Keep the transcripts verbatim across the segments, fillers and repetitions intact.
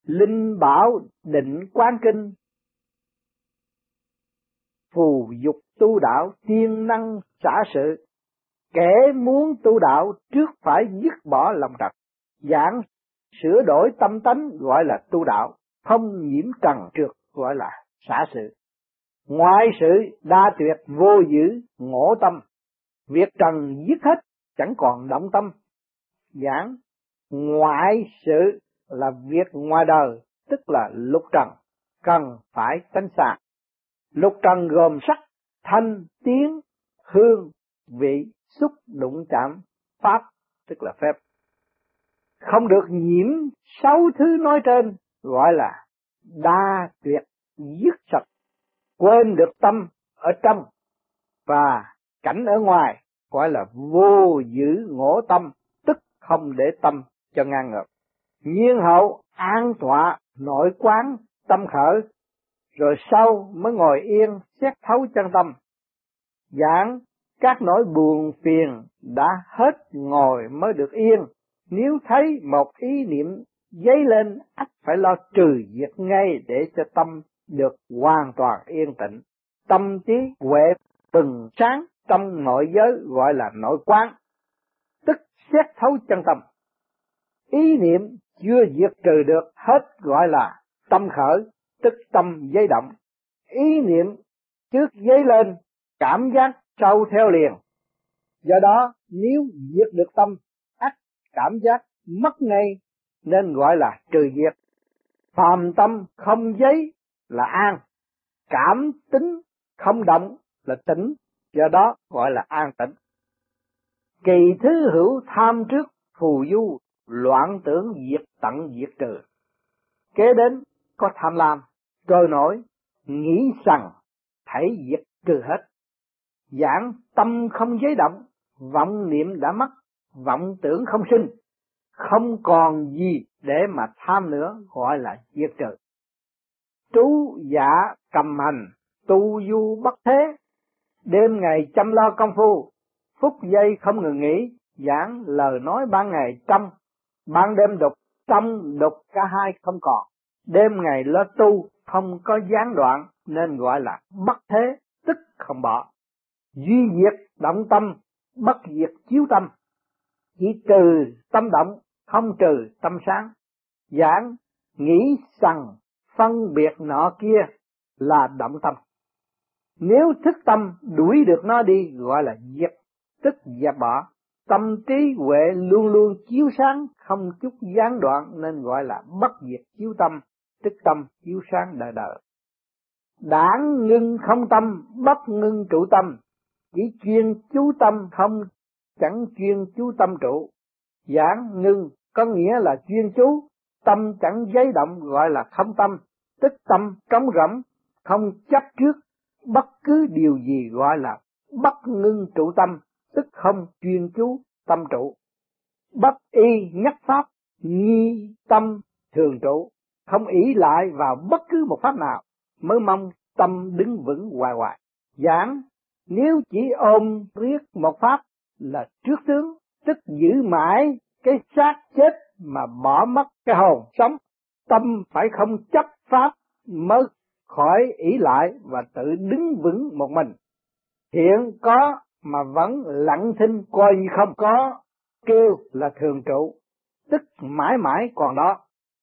linh bảo định quán kinh, phù dục tu đạo tiên năng xả sự. Kẻ muốn tu đạo trước phải dứt bỏ lòng trần, giảng sửa đổi tâm tánh gọi là tu đạo, không nhiễm trần trượt gọi là xả sự. Ngoại sự đa tuyệt vô giữ ngộ tâm, việc trần dứt hết chẳng còn động tâm. Giảng ngoại sự là việc ngoài đời, tức là lục trần, cần phải tránh xa. Lục trần gồm sắc, thanh, tiếng, hương, vị, xúc, đụng chạm, pháp, tức là phép. Không được nhiễm sáu thứ nói trên gọi là đa tuyệt dứt sạch, quên được tâm ở trong và cảnh ở ngoài gọi là vô giữ ngộ tâm, tức không để tâm cho ngang ngược. Nhiên hậu an tọa nội quán tâm khởi, rồi sau mới ngồi yên xét thấu chân tâm. Giảng các nỗi buồn phiền đã hết ngồi mới được yên, nếu thấy một ý niệm dấy lên ắt phải lo trừ diệt ngay để cho tâm được hoàn toàn yên tĩnh. Tâm trí huệ từng sáng trong nội giới gọi là nội quán, tức xét thấu chân tâm. Ý niệm chưa diệt trừ được hết gọi là tâm khởi, tức tâm dấy động. Ý niệm trước dấy lên, cảm giác sau theo liền. Do đó nếu diệt được tâm, ắt cảm giác mất ngay, nên gọi là trừ diệt. Phàm tâm không dấy là an, cảm tính không động là tĩnh, do đó gọi là an tĩnh. Kỳ thứ hữu tham trước phù du, loạn tưởng diệt tận diệt trừ. Kế đến có tham lam, trôi nổi, nghĩ rằng thảy diệt trừ hết. Giảng tâm không giấy động, vọng niệm đã mất, vọng tưởng không sinh, không còn gì để mà tham nữa gọi là diệt trừ. Trú giả cầm hành, tu du bất thế, đêm ngày chăm lo công phu, phút giây không ngừng nghỉ. Giảng lời nói ban ngày trong, ban đêm đục, trong đục cả hai không còn. Đêm ngày lo tu không có gián đoạn nên gọi là bất thế, tức không bỏ. Duy diệt động tâm, bất diệt chiếu tâm, chỉ trừ tâm động, không trừ tâm sáng. Giảng nghĩ rằng phân biệt nọ kia là động tâm, nếu thức tâm đuổi được nó đi gọi là diệt, tức dẹp bỏ. Tâm trí huệ luôn luôn chiếu sáng, không chút gián đoạn nên gọi là bất diệt chiếu tâm, tức tâm chiếu sáng đời đời. Đảng ngưng không tâm, bất ngưng trụ tâm, chỉ chuyên chú tâm không, chẳng chuyên chú tâm trụ. Giảng ngưng có nghĩa là chuyên chú, tâm chẳng giấy động gọi là không tâm, tức tâm trống rỗng, không chấp trước bất cứ điều gì gọi là bất ngưng trụ tâm, tức không chuyên chú tâm trụ. Bất y nhất pháp, nghi tâm thường trụ, không ỷ lại vào bất cứ một pháp nào, mới mong tâm đứng vững hoài hoài. Giảng nếu chỉ ôm riết một pháp là trước tướng, tức giữ mãi cái xác chết mà bỏ mất cái hồn sống. Tâm phải không chấp pháp mới khỏi ỷ lại và tự đứng vững một mình. Hiện có mà vẫn lặng thinh coi như không có, kêu là thường trụ, tức mãi mãi còn đó.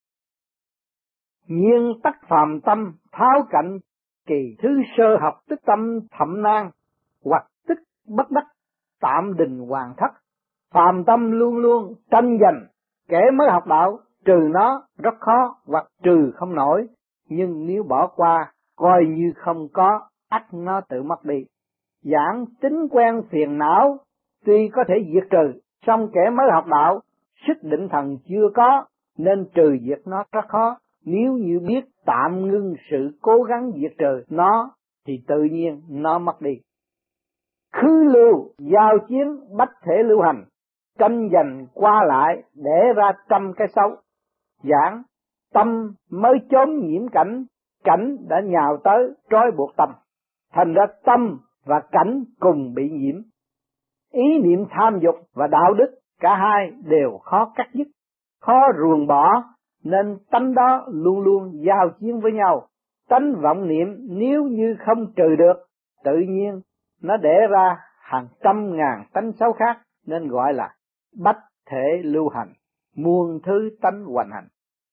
Nhiên tắc phàm tâm tháo cạnh, kỳ thứ sơ học tức tâm thậm nan, hoặc tức bất đắc tạm đình hoàn thất. Phàm tâm luôn luôn tranh giành, kẻ mới học đạo trừ nó rất khó hoặc trừ không nổi, nhưng nếu bỏ qua coi như không có, ắt nó tự mất đi. Giảng tính quen phiền não tuy có thể diệt trừ, song kẻ mới học đạo sức định thần chưa có nên trừ diệt nó rất khó. Nếu như biết tạm ngưng sự cố gắng diệt trừ nó thì tự nhiên nó mất đi. Khứ lưu giao chiến bách thể lưu hành, tranh giành qua lại để ra trăm cái xấu. Giảng tâm mới trốn nhiễm cảnh, cảnh đã nhào tới trói buộc tâm, thành ra tâm và cảnh cùng bị nhiễm. Ý niệm tham dục và đạo đức cả hai đều khó cắt dứt, khó ruồng bỏ, nên tánh đó luôn luôn giao chiến với nhau. Tánh vọng niệm nếu như không trừ được, tự nhiên nó để ra hàng trăm ngàn tánh xấu khác, nên gọi là bách thể lưu hành, muôn thứ tánh hoành hành.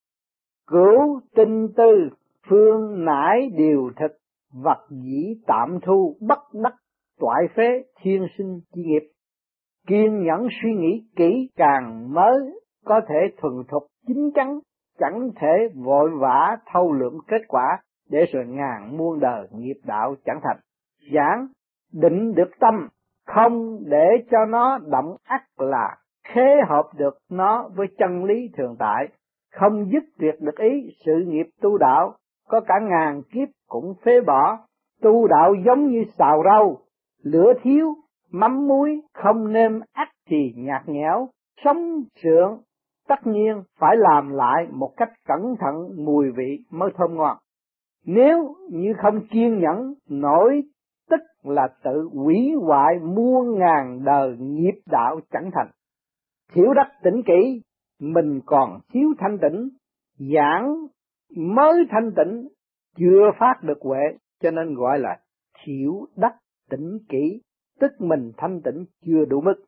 Cửu tinh tư phương nải điều thực, vật dĩ tạm thu bất đắc toại phế thiên sinh chi nghiệp. Kiên nhẫn suy nghĩ kỹ càng mới có thể thuần thục chín chắn, chẳng thể vội vã thâu lượm kết quả để rồi ngàn muôn đời nghiệp đạo chẳng thành. Giảng định được tâm, không để cho nó động ắt là khế hợp được nó với chân lý thường tại, không dứt tuyệt được ý. Sự nghiệp tu đạo có cả ngàn kiếp cũng phế bỏ. Tu đạo giống như xào rau, lửa thiếu mắm muối không nêm ắt thì nhạt nhẽo. Sống sượng tất nhiên phải làm lại một cách cẩn thận, mùi vị mới thơm ngon. Nếu như không kiên nhẫn nổi, tức là tự hủy hoại muôn ngàn đời nghiệp đạo chẳng thành. Thiếu đắc tỉnh kỹ, mình còn thiếu thanh tịnh, giảng mới thanh tịnh, chưa phát được huệ, cho nên gọi là thiếu đắc tỉnh kỹ, tức mình thanh tịnh chưa đủ mức.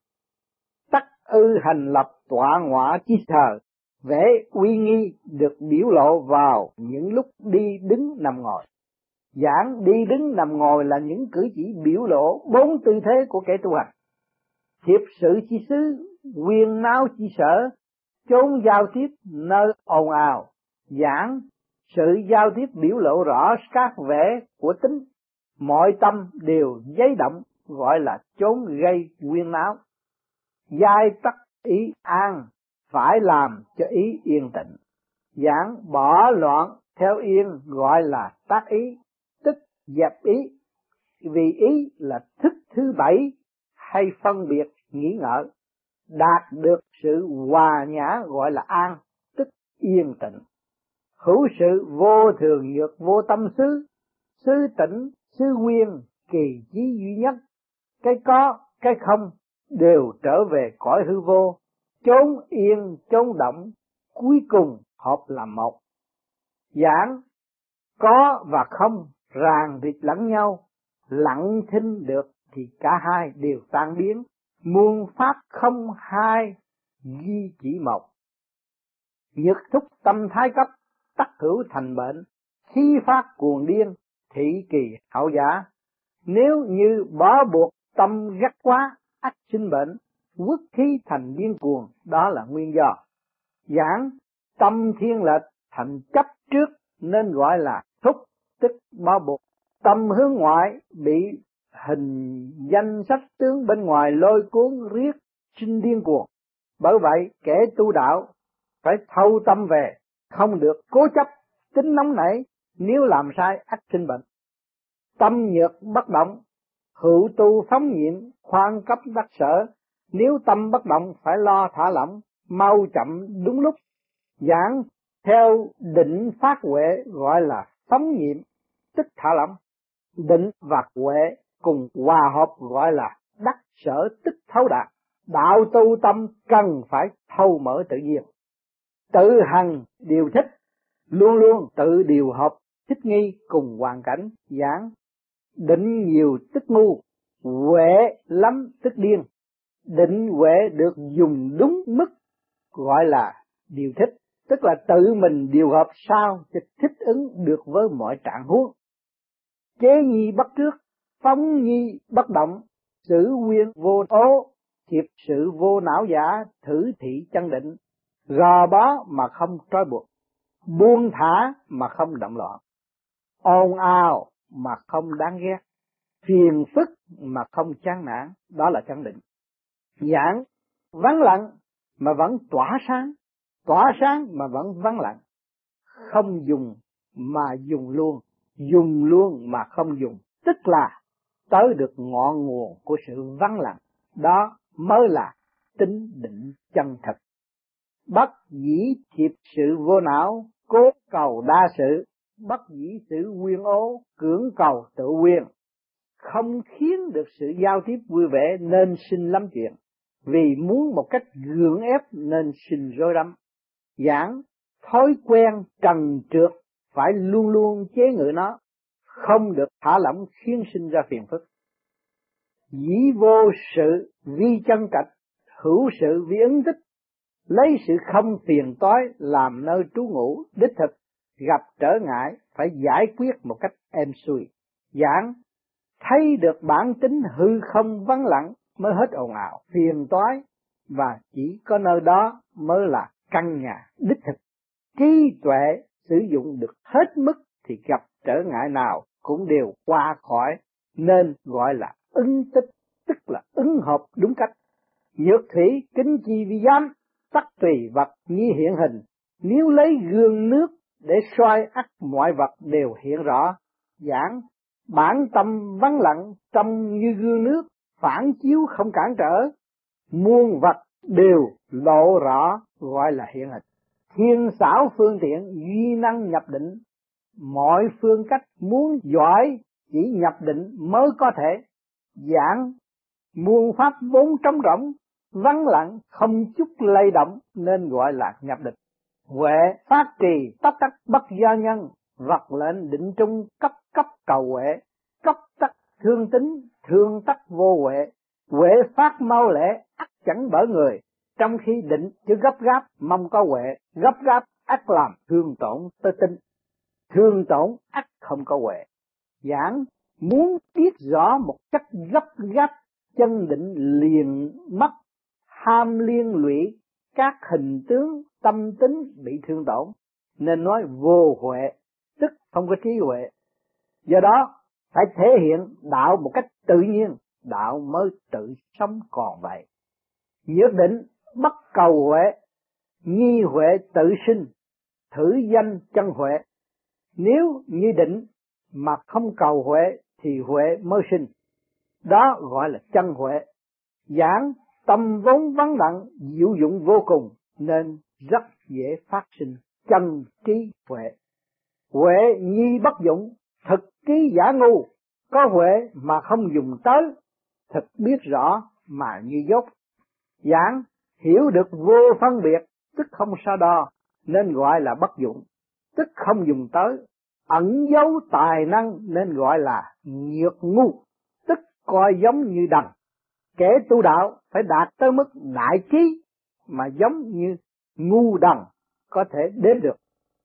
Tắc ư hành lập tọa ngọa chi thờ, vẻ uy nghi được biểu lộ vào những lúc đi đứng nằm ngồi. Giảng đi đứng nằm ngồi là những cử chỉ biểu lộ bốn tư thế của kẻ tu hành. Thiệp sự chi xứ, quyền náo chi sở, chốn giao tiếp nơi ồn ào. Giảng sự giao tiếp biểu lộ rõ các vẻ của tính, mọi tâm đều giấy động, gọi là chốn gây quyên náo. Giai tắc ý an, phải làm cho ý yên tĩnh. Giảng bỏ loạn theo yên, gọi là tác ý, tức dẹp ý. Vì ý là thức thứ bảy, hay phân biệt nghĩ ngợi, đạt được sự hòa nhã gọi là an, tức yên tĩnh. Hữu sự vô thường nhược vô tâm xứ, xứ tỉnh xứ nguyên kỳ chí duy nhất. Cái có cái không đều trở về cõi hư vô, chốn yên chốn động, cuối cùng hợp làm một. Giảng có và không ràng rịt lẫn nhau, lặng thinh được thì cả hai đều tan biến. Muôn pháp không hai, duy chỉ một. Nhược thúc tâm thái cấp, tắc hữu thành bệnh. Khi phát cuồng điên, thị kỳ hậu giả. Nếu như bó buộc tâm gắt quá, ắt sinh bệnh. Quốc khí thành điên cuồng, đó là nguyên do. Giảng tâm thiên lệch thành chấp trước, nên gọi là thúc, tức bó buộc. Tâm hướng ngoại bị hình danh sách tướng bên ngoài lôi cuốn riết sinh điên cuồng. Bởi vậy kẻ tu đạo phải thâu tâm về, không được cố chấp tính nóng nảy, nếu làm sai ắt sinh bệnh. Tâm nhược bất động, hữu tu phóng nhiệm, khoan cấp đắc sở. Nếu tâm bất động phải lo thả lỏng, mau chậm đúng lúc. Giảng theo định phát huệ gọi là phóng nhiệm, tức thả lỏng. Định và huệ cùng hòa hợp gọi là đắc sở, tức thấu đạt. Đạo tu tâm cần phải thâu mở tự nhiên, tự hành điều thích, luôn luôn tự điều hợp thích nghi cùng hoàn cảnh. Giảng định nhiều tức ngu, huệ lắm tức điên. Định huệ được dùng đúng mức gọi là điều thích, tức là tự mình điều hợp sao cho thích ứng được với mọi trạng huống. Chế nhi bất trước, phóng nhi bất động, xử nguyên vô ố, thiệp sự vô não giả, thử thị chân định. Gò bó mà không trói buộc, buông thả mà không động loạn, ồn ào mà không đáng ghét, phiền phức mà không chán nản, đó là chân định. Giảng vắng lặng mà vẫn tỏa sáng, tỏa sáng mà vẫn vắng lặng, không dùng mà dùng luôn, dùng luôn mà không dùng, tức là tới được ngọn nguồn của sự vắng lặng, đó mới là tính định chân thật. Bất dĩ thiệp sự vô não, cố cầu đa sự, bất dĩ sự quyên ố, cưỡng cầu tự quyên. Không khiến được sự giao tiếp vui vẻ nên sinh lắm chuyện, vì muốn một cách gượng ép nên sinh rối rắm. Giảng thói quen trần trượt phải luôn luôn chế ngự nó, không được thả lỏng khiến sinh ra phiền phức. Dĩ vô sự vi chân cạch, hữu sự vi ứng tích, lấy sự không phiền toái làm nơi trú ngụ, đích thực gặp trở ngại phải giải quyết một cách êm xuôi. Giảng thấy được bản tính hư không vắng lặng mới hết ồn ào phiền toái, và chỉ có nơi đó mới là căn nhà đích thực. Trí tuệ sử dụng được hết mức thì gặp trở ngại nào cũng đều qua khỏi, nên gọi là ứng tích, tức là ứng hợp đúng cách. Nhược thủy kính chi vi giám, tắc tùy vật như hiện hình, nếu lấy gương nước để soi ắt mọi vật đều hiện rõ. Giảng bản tâm vắng lặng trong như gương nước, phản chiếu không cản trở, muôn vật đều lộ rõ, gọi là hiện hình. Thiên xảo phương tiện duy năng nhập định, mọi phương cách muốn giỏi chỉ nhập định mới có thể. Giảng muôn pháp vốn trống rỗng, vắng lặng không chút lay động nên gọi là nhập định. Huệ phát trì tất tắc bất do nhân, vật lệnh định trung cấp cấp cầu huệ, cấp tắc thương tính thương tắc vô huệ. Huệ phát mau lẹ ắt chẳng bởi người, trong khi định chứ gấp gáp mong có huệ, gấp gáp ắt làm thương tổn tới tinh, thương tổn ắt không có huệ. Giảng muốn biết rõ một cách gấp gáp, chân định liền mất, ham liên lụy các hình tướng tâm tính bị thương tổn, nên nói vô huệ, tức không có trí huệ. Do đó phải thể hiện đạo một cách tự nhiên, đạo mới tự sống còn vậy. Nhược định bất cầu huệ, nghi huệ tự sinh, thử danh chân huệ. Nếu như định mà không cầu huệ thì huệ mới sinh, đó gọi là chân huệ. Giảng tâm vốn vắng lặng, diệu dụng vô cùng nên rất dễ phát sinh chân trí huệ. Huệ nhi bất dụng, thực trí giả ngu, có huệ mà không dùng tới, thực biết rõ mà như dốt. Giảng hiểu được vô phân biệt, tức không so đo, nên gọi là bất dụng, tức không dùng tới. Ẩn giấu tài năng nên gọi là nhược ngu, tức coi giống như đần. Kẻ tu đạo phải đạt tới mức đại trí mà giống như ngu đần có thể đến được.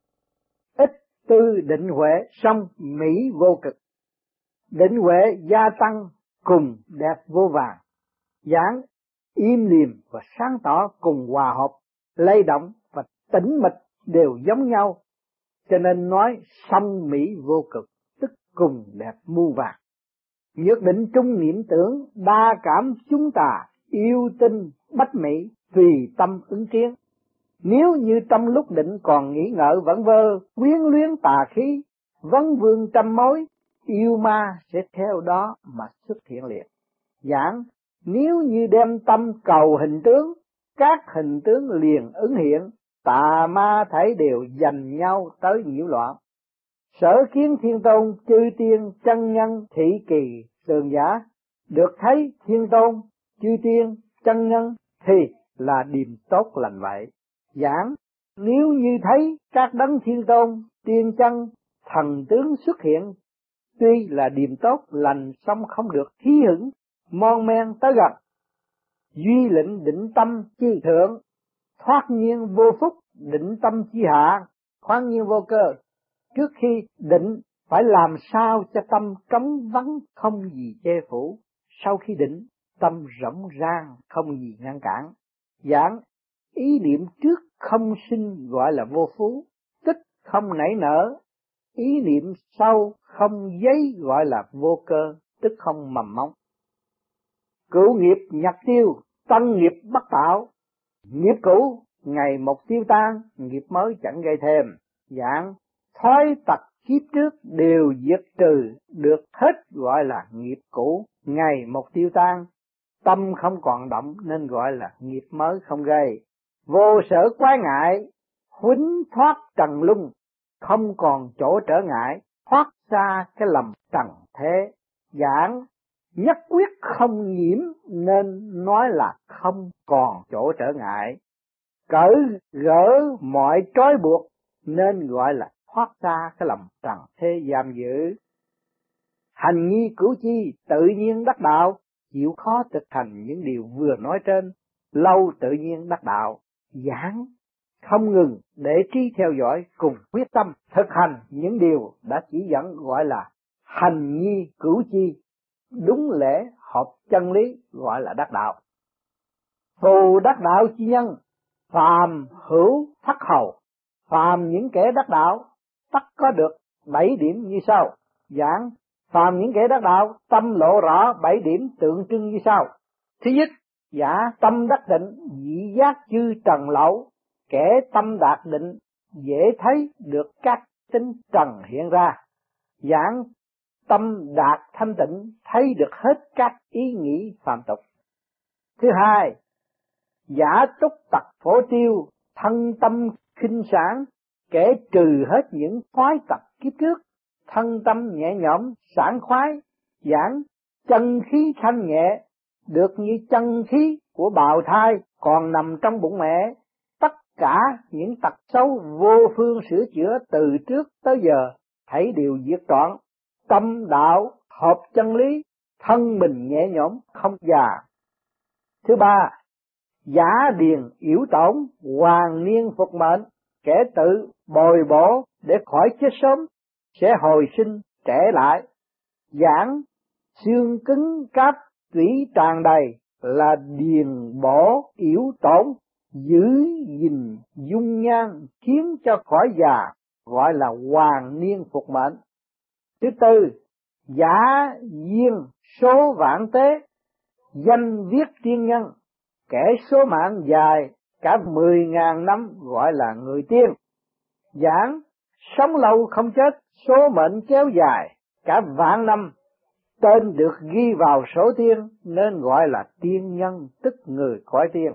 Ít tư định huệ song mỹ vô cực, định huệ gia tăng cùng đẹp vô vàng. Giảng im lìm và sáng tỏ cùng hòa hợp, lay động và tĩnh mịch đều giống nhau, cho nên nói song mỹ vô cực, tức cùng đẹp muôn vàng. Nhược định trung niệm tưởng, đa cảm chúng ta, yêu tinh bách mỹ, tùy tâm ứng kiến. Nếu như trong lúc định còn nghĩ ngợi vẩn vơ, quyến luyến tà khí, vấn vương trăm mối, yêu ma sẽ theo đó mà xuất hiện liền. Giảng nếu như đem tâm cầu hình tướng, các hình tướng liền ứng hiện, tà ma thấy đều dành nhau tới nhiễu loạn. Sở kiến Thiên Tôn chư tiên chân nhân thị kỳ tường giả, được thấy Thiên Tôn chư tiên chân nhân thì là điềm tốt lành vậy. Giảng nếu như thấy các đấng Thiên Tôn tiên chân thần tướng xuất hiện, tuy là điềm tốt lành song không được khí hứng mon men tới gần. Duy lệnh định tâm chi thượng, thoát nhiên vô phúc, định tâm chi hạ, khoan nhiên vô cơ. Trước khi định phải làm sao cho tâm trống vắng không gì che phủ, sau khi định tâm rộng rang không gì ngăn cản. Giảng ý niệm trước không sinh gọi là vô phú, tức không nảy nở. Ý niệm sau không giấy gọi là vô cơ, tức không mầm móng. Cửu nghiệp nhật tiêu, tân nghiệp bất tạo. Nghiệp cũ ngày một tiêu tan, nghiệp mới chẳng gây thêm. Giảng thói tật kiếp trước đều diệt trừ được hết gọi là nghiệp cũ ngày một tiêu tan. Tâm không còn động nên gọi là nghiệp mới không gây. Vô sở quái ngại, huýnh thoát trần lung, không còn chỗ trở ngại, thoát xa cái lầm trần thế. Giảng nhất quyết không nhiễm nên nói là không còn chỗ trở ngại. cởi gỡ mọi trói buộc, nên gọi là thoát ra cái lòng trần thế giam giữ. Hành nhi cửu chi, tự nhiên đắc đạo, chịu khó thực hành những điều vừa nói trên, lâu tự nhiên đắc đạo. Giảng không ngừng để trí theo dõi, cùng quyết tâm thực hành những điều đã chỉ dẫn, gọi là hành nhi cửu chi, đúng lễ hợp chân lý, gọi là đắc đạo. Phù đắc đạo chi nhân, phàm hữu thất hầu. Phàm những kẻ đắc đạo tất có được bảy điểm như sau. Giảng phàm những kẻ đắc đạo tâm lộ rõ bảy điểm tượng trưng như sau. Thứ nhất, giả tâm đắc định, dị giác chư trần lậu. Kẻ tâm đạt định dễ thấy được các tính trần hiện ra. Giảng tâm đạt thanh tịnh, thấy được hết các ý nghĩ phạm tục. Thứ hai, giả túc tật phổ tiêu, thân tâm khinh sản. Kẻ trừ hết những khoái tật kiếp trước, thân tâm nhẹ nhõm sảng khoái. Giảng chân khí thanh nhẹ, được như chân khí của bào thai còn nằm trong bụng mẹ. Tất cả những tật xấu vô phương sửa chữa từ trước tới giờ thấy đều diệt trọn. Tâm đạo hợp chân lý, thân mình nhẹ nhõm không già. Thứ ba, giả điền yểu tổn, hoàng niên phục mệnh. Kẻ tự bồi bổ để khỏi chết sớm, sẽ hồi sinh trẻ lại. Giảng xương cứng cáp tủy tràn đầy, là điền bổ yểu tổn, giữ gìn dung nhan khiến cho khỏi già, gọi là hoàng niên phục mệnh. Thứ tư, giả duyên số vạn tế, danh viết tiên nhân. Kẻ số mạng dài cả mười ngàn năm, gọi là người tiên. Giảng sống lâu không chết, số mệnh kéo dài cả vạn năm, tên được ghi vào sổ tiên, nên gọi là tiên nhân, tức người cõi tiên.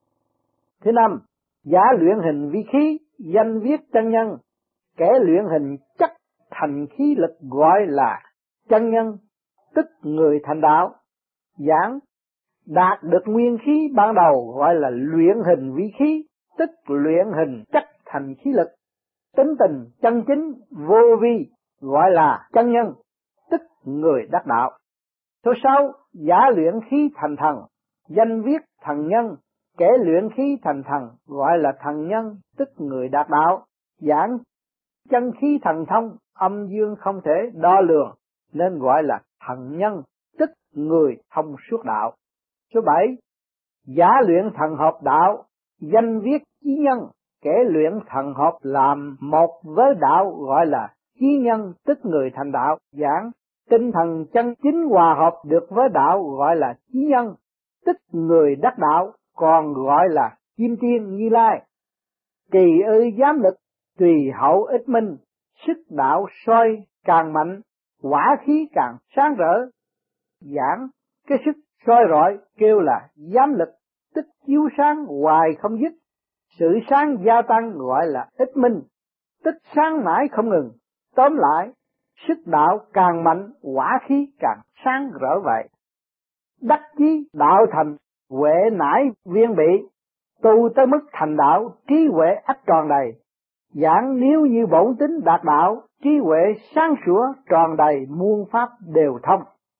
Thứ năm, giả luyện hình vi khí, danh viết chân nhân. Kẻ luyện hình chất thành khí lực, gọi là chân nhân, tức người thành đạo. Giảng đạt được nguyên khí ban đầu, gọi là luyện hình vi khí, tức luyện hình chất thành khí lực. Tính tình chân chính vô vi, gọi là chân nhân, tức người đắc đạo. Số sáu, giả luyện khí thành thần, danh viết thần nhân. Kẻ luyện khí thành thần, gọi là thần nhân, tức người đạt đạo. Giảng chân khí thần thông, âm dương không thể đo lường, nên gọi là thần nhân, tức người thông suốt đạo. Số bảy, giả luyện thần hợp đạo, danh viết chí nhân. Kẻ luyện thần hợp làm một với đạo, gọi là chí nhân, tức người thành đạo. Giảng tinh thần chân chính hòa hợp được với đạo, gọi là chí nhân, tức người đắc đạo, còn gọi là kim tiên Như Lai. Kỳ ơi giám lực, tùy hậu ích minh, sức đạo soi càng mạnh, quả khí càng sáng rỡ. Giảng cái sức soi rọi kêu là giám lực, tức chiếu sáng hoài không dứt. Sự sáng gia tăng gọi là ích minh, tức sáng mãi không ngừng. Tóm lại, sức đạo càng mạnh, quả khí càng sáng rỡ vậy. Đắc chí đạo thành, huệ nải viên bị, tu tới mức thành đạo, trí huệ ắt tròn đầy. Giảng nếu như bổn tính đạt đạo, trí huệ sáng sủa tròn đầy, muôn pháp đều thông.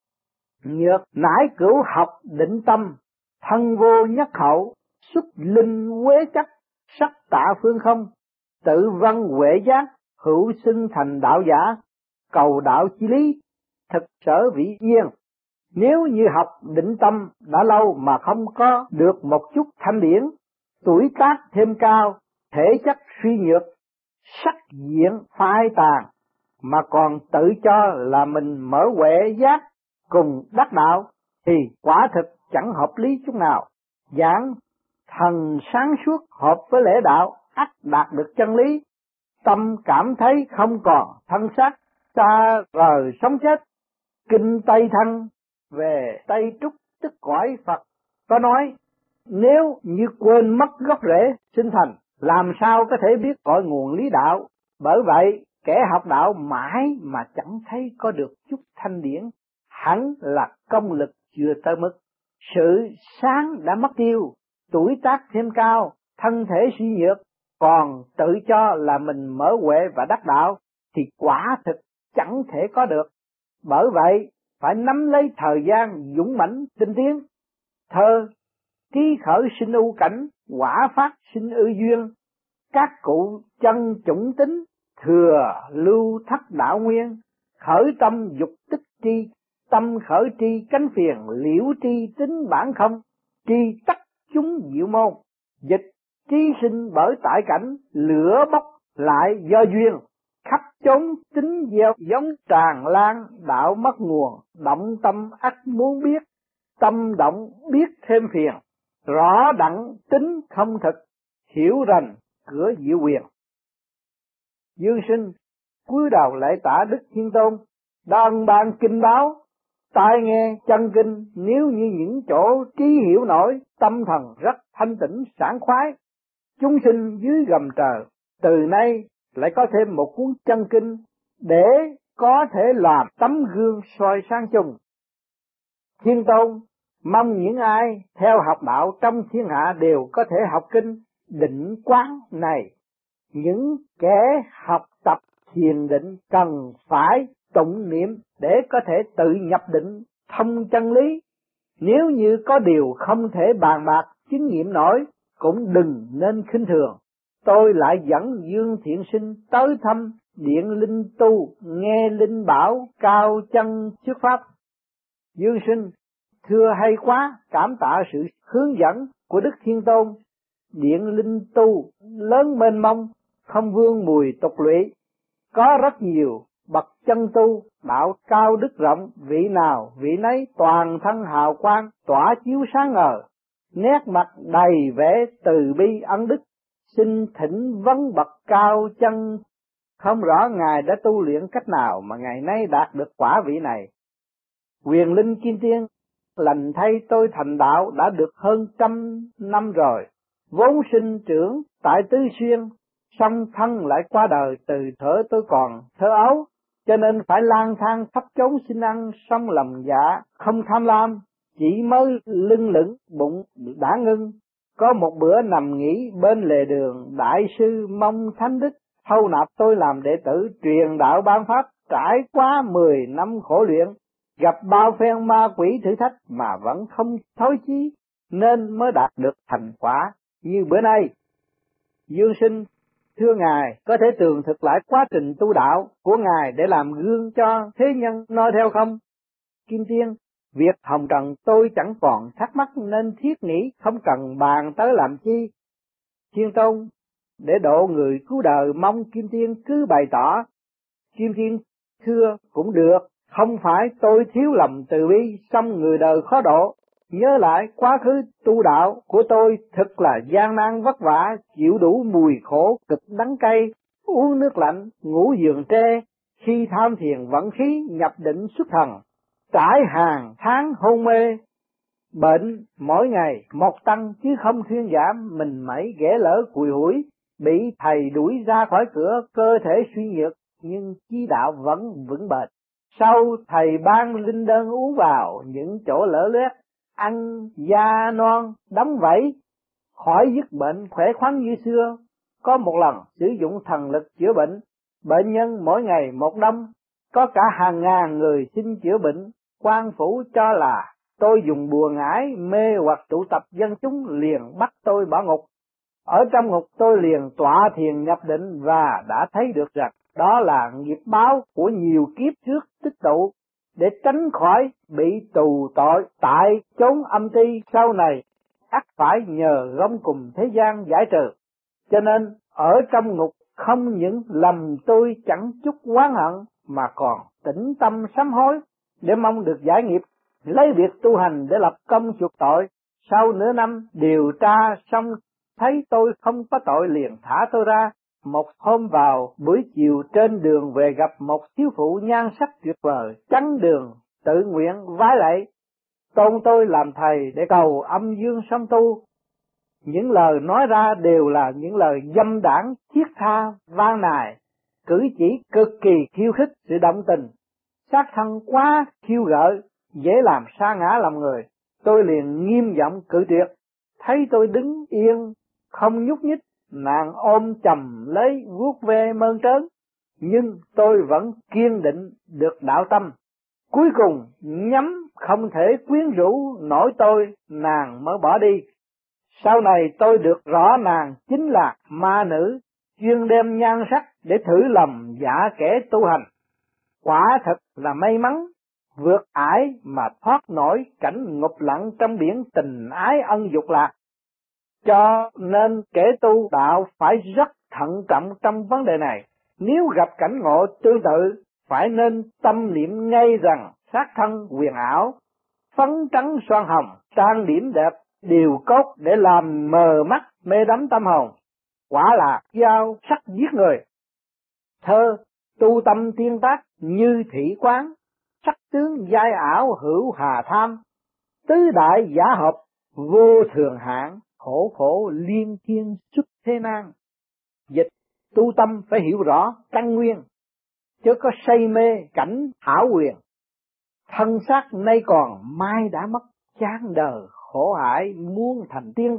Nhược nải cửu học định tâm, thân vô nhất hậu, xuất linh quế chất, sắc tạ phương không, tự văn huệ giác, hữu sinh thành đạo giả, cầu đạo chi lý, thực sở vĩ duyên. Nếu như học định tâm đã lâu mà không có được một chút thanh điển, tuổi tác thêm cao, thể chất suy nhược, sắc diện phai tàn, mà còn tự cho là mình mở huệ giác cùng đắc đạo, thì quả thực chẳng hợp lý chút nào. Giảng thần sáng suốt hợp với lễ đạo, ắt đạt được chân lý. Tâm cảm thấy không còn thân xác, xa rời sống chết. Kinh Tây Thân về Tây Trúc, tức cõi Phật, có nói nếu như quên mất gốc rễ sinh thành, làm sao có thể biết cội nguồn lý đạo. Bởi vậy kẻ học đạo mãi mà chẳng thấy có được chút thanh điển, hẳn là công lực chưa tới mức. Sự sáng đã mất tiêu, tuổi tác thêm cao, thân thể suy nhược, còn tự cho là mình mở huệ và đắc đạo, thì quả thực chẳng thể có được. Bởi vậy, phải nắm lấy thời gian dũng mãnh tinh tiến. Thơ, ký khởi sinh ưu cảnh, quả phát sinh ư duyên. Các cụ chân chủng tính, thừa lưu thất đạo nguyên. Khởi tâm dục tích tri, tâm khởi tri cánh phiền, liễu tri tính bản không. Tri tắc chúng diệu môn, dịch trí sinh bởi tại cảnh, lửa bốc lại do duyên. Khắp chốn tính gieo giống tràn lan, đạo mất nguồn, động tâm ắt muốn biết. Tâm động biết thêm phiền, rõ đặng tính không thực, hiểu rành cửa diệu quyền. Dương Sinh cúi đầu lạy tạ Đức Thiên Tôn, đàn ban kinh báo, tai nghe chân kinh. Nếu như những chỗ trí hiểu nổi, tâm thần rất thanh tĩnh sảng khoái. Chúng sinh dưới gầm trời, từ nay lại có thêm một cuốn chân kinh để có thể làm tấm gương soi sáng chung. Thiên Tôn mong những ai theo học đạo trong thiên hạ đều có thể học kinh định quán này. Những kẻ học tập thiền định cần phải tụng niệm để có thể tự nhập định thông chân lý. Nếu như có điều không thể bàn bạc chứng nghiệm nổi, cũng đừng nên khinh thường. Tôi lại dẫn Dương Thiện Sinh tới thăm điện linh tu, nghe linh bảo cao chân thuyết pháp. Dương Sinh thưa hay quá, cảm tạ sự hướng dẫn của Đức Thiên Tôn. Điện linh tu lớn mênh mông, không vương mùi tục lụy, có rất nhiều bậc chân tu, đạo cao đức rộng, vị nào vị nấy toàn thân hào quang tỏa chiếu sáng ngời, nét mặt đầy vẻ từ bi ân đức. Xin thỉnh vấn bậc cao chân, không rõ ngài đã tu luyện cách nào mà ngày nay đạt được quả vị này. Quyền linh kim tiên, lành thay tôi thành đạo đã được hơn trăm năm rồi, vốn sinh trưởng tại Tứ Xuyên, song thân lại qua đời từ thuở tôi còn thơ ấu, cho nên phải lang thang khắp chốn xin ăn, song lòng dạ không tham lam, chỉ mới lưng lửng bụng đã ngưng. Có một bữa nằm nghỉ bên lề đường, đại sư mong thánh đức thâu nạp tôi làm đệ tử truyền đạo ban pháp. Trải qua mười năm khổ luyện, gặp bao phen ma quỷ thử thách mà vẫn không thối chí, nên mới đạt được thành quả như bữa nay. Dương Sinh thưa ngài có thể tường thực lại quá trình tu đạo của ngài để làm gương cho thế nhân noi theo không? Kim Tiên, việc hồng trần tôi chẳng còn thắc mắc nên thiết nghĩ không cần bàn tới làm chi. Thiên Tôn, để độ người cứu đời mong Kim Tiên cứ bày tỏ. Kim Tiên thưa cũng được, không phải tôi thiếu lòng từ bi, song người đời khó độ. Nhớ lại quá khứ tu đạo của tôi thật là gian nan vất vả, chịu đủ mùi khổ cực đắng cay, uống nước lạnh, ngủ giường tre, khi tham thiền vận khí nhập định xuất thần, trải hàng tháng hôn mê, bệnh mỗi ngày một tăng chứ không thuyên giảm, mình mẩy ghẻ lỡ cùi hủi, bị thầy đuổi ra khỏi cửa, cơ thể suy nhược nhưng chí đạo vẫn vững bền. Sau thầy ban linh đơn uống vào, những chỗ lỡ loét, ăn da non đóng vảy, khỏi dứt bệnh khỏe khoắn như xưa. Có một lần sử dụng thần lực chữa bệnh, bệnh nhân mỗi ngày một đông, có cả hàng ngàn người xin chữa bệnh. Quan phủ cho là tôi dùng bùa ngải mê hoặc tụ tập dân chúng, liền bắt tôi bỏ ngục. Ở trong ngục tôi liền tọa thiền nhập định và đã thấy được rằng đó là nghiệp báo của nhiều kiếp trước tích tụ, để tránh khỏi bị tù tội tại chốn âm ti sau này ắt phải nhờ gông cùng thế gian giải trừ. Cho nên ở trong ngục không những lầm tôi chẳng chút oán hận mà còn tĩnh tâm sám hối để mong được giải nghiệp, lấy việc tu hành để lập công chuộc tội. Sau nửa năm điều tra xong thấy tôi không có tội liền thả tôi ra. Một hôm vào buổi chiều trên đường về gặp một thiếu phụ nhan sắc tuyệt vời, trắng đường tự nguyện vái lạy tôn tôi làm thầy để cầu âm dương song tu. Những lời nói ra đều là những lời dâm đảng, thiết tha, van nài, cử chỉ cực kỳ khiêu khích sự động tình, sát thân quá khiêu gợi, dễ làm sa ngã lòng người. Tôi liền nghiêm giọng cự tuyệt. Thấy tôi đứng yên không nhúc nhích, nàng ôm chầm lấy vuốt ve mơn trớn, nhưng tôi vẫn kiên định được đạo tâm. Cuối cùng nhắm không thể quyến rũ nổi tôi, nàng mới bỏ đi. Sau này tôi được rõ nàng chính là ma nữ, chuyên đem nhan sắc để thử lòng giả kẻ tu hành. Quả thật là may mắn, vượt ải mà thoát nổi cảnh ngục lặng trong biển tình ái ân dục lạc. Cho nên kẻ tu đạo phải rất thận trọng trong vấn đề này. Nếu gặp cảnh ngộ tương tự, phải nên tâm niệm ngay rằng xác thân huyền ảo, phấn trắng xoan hồng, trang điểm đẹp, điều cốt để làm mờ mắt mê đắm tâm hồn. Quả là dao sắc giết người. Thơ tu tâm tiên tác như thủy quán, sắc tướng giai ảo hữu hà tham, tứ đại giả hợp vô thường hạn, khổ khổ liên thiên xuất thế nan. Dịch: tu tâm phải hiểu rõ căn nguyên, chứ có say mê cảnh hảo quyền. Thân xác nay còn mai đã mất, chán đời khổ ải muốn thành tiên.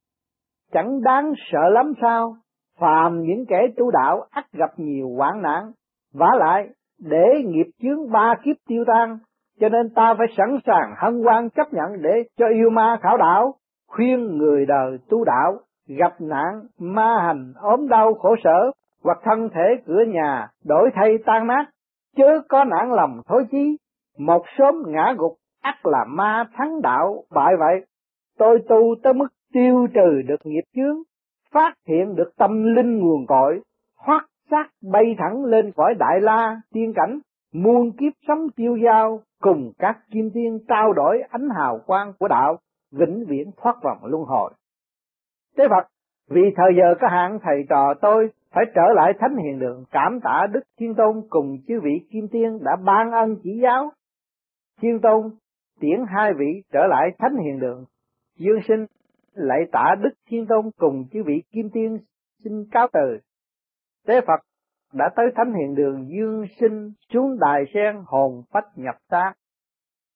Chẳng đáng sợ lắm sao, phàm những kẻ tu đạo ắt gặp nhiều hoạn nạn. Vả lại để nghiệp chướng ba kiếp tiêu tan, cho nên ta phải sẵn sàng hân hoan chấp nhận để cho yêu ma khảo đạo. Khuyên người đời tu đạo gặp nạn ma hành ốm đau khổ sở, hoặc thân thể cửa nhà đổi thay tan nát, chớ có nản lòng thối chí. Một sớm ngã gục ắt là ma thắng đạo bại vậy. Tôi tu tới mức tiêu trừ được nghiệp chướng, phát hiện được tâm linh nguồn cội, thoát xác bay thẳng lên cõi đại la tiên cảnh, muôn kiếp sống tiêu dao, cùng các kim tiên trao đổi ánh hào quang của đạo, vĩnh viễn thoát vòng luân hồi. Thế Phật, vì thời giờ có hạn, thầy trò tôi phải trở lại thánh hiền đường cảm tạ Đức Thiên Tôn cùng chư vị kim tiên đã ban ân chỉ giáo. Thiên Tôn tiễn hai vị trở lại thánh hiền đường. Dương sinh lạy tạ Đức Thiên Tôn cùng chư vị kim tiên xin cáo từ. Tế Phật đã tới thánh hiền đường, Dương sinh xuống đài sen hồn phách nhập xác.